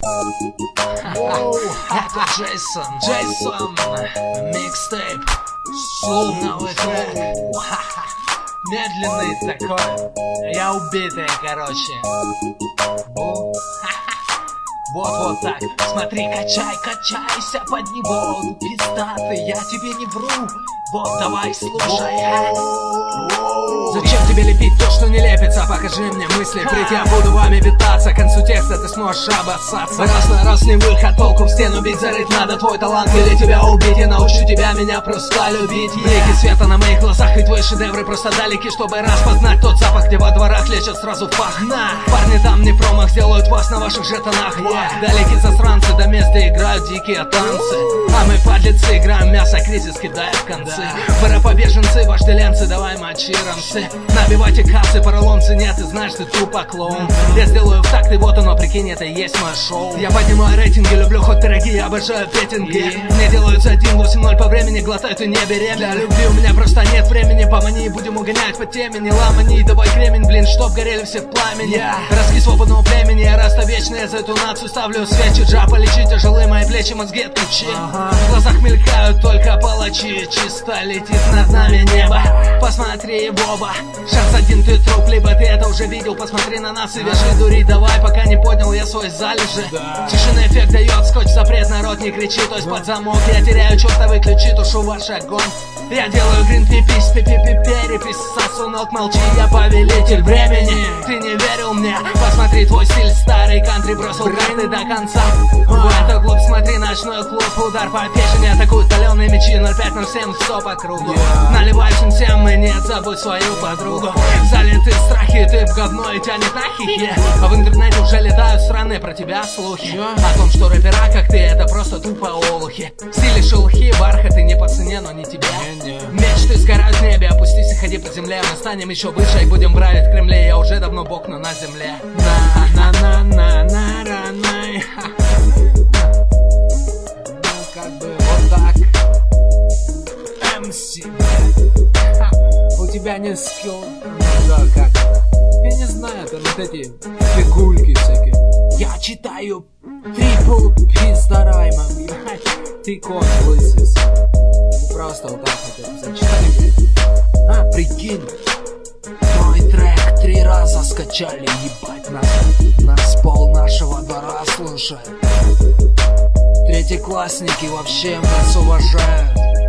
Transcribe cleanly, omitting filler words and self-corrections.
Это Джейсон, микстейп, новый трек, медленный такой, я убитый, короче. Вот так, смотри, качайся под него, пиздатый, я тебе не вру. Вот, давай, слушай. Зачем тебе лепить то, что не лепится? Покажи мне мысли, впредь я буду вами питаться. К концу текста ты сможешь обоссаться. Раз не выход, толку в стену бить, зарыть надо твой талант или тебя убить. Я научу тебя меня просто любить. Блики света на моих глазах, и твои шедевры просто далеки, чтобы распознать тот запах, где во дворах лечат сразу пах. Парни там не промах, сделают вас на ваших жетонах. Далекие засранцы, до места играют дикие танцы. А мы подлецы, играем мясо, кризис кидает в концы. Парапобеженцы, вожделенцы, давай мочи рамсы. Набивайте кассы, поролонцы, нет, ты знаешь, ты тупо клоун. Я сделаю в такт, и вот оно, прикинь, это и есть мое шоу. Я поднимаю рейтинги, люблю хоть пироги, обожаю петинги. Мне делаются 1-8-0 по времени, глотают и не беременны. Для любви у меня просто нет времени, помани, будем угонять по теме. Не ламани, давай кремень, блин, чтоб горели все в пламени. Раски свободного племени, я раста вечный, я за эту нацию ставлю свечи. Джа, полечи тяжелые мои плечи, мозги отключи. В глазах мелькают только палачи, чисто летит над нами небо. Посмотри в оба, шанс один, ты труп, либо ты это уже видел. Посмотри на нас и вяжи дури, давай, пока не поднял я свой залежи. Тишина эффект дает, скотч, запрет, народ не кричи, то есть под замок. Я теряю чертовы ключи, тушу ваш огонь. Я делаю грин пипись, перепись, сосунок, молчи, я повелитель времени. Ты не верил мне, посмотри твой стиль, старый кантри бросил карты до конца. В этот клуб смотри, ночной клуб, удар по печени, атакуют каленые мечи, 0507, все по кругу. Наливай всем и нет, забудь свою подругу. Залиты страхи, ты в говно и тянет на хихе. А в интернете уже летают страны про тебя слухи о том, что рэпера как ты, это просто тупо олухи. В стиле шелухи, бархаты не по цене, но не тебе. Мечты сгорают в небе, опустись и ходи по земле. Мы станем еще выше и будем править в Кремле. Я уже давно бокну на земле. Как бы вот так. МС. У тебя не скилл. Да, как? Я не знаю, там вот эти фигульки всякие. Я читаю трипл пиздарайма. Ты конь лысый. Просто вот так вот зачитали. Прикинь. Мой трек 3 раза скачали, ебать нас пол нашего двора слушает. Третьеклассники вообще нас уважают.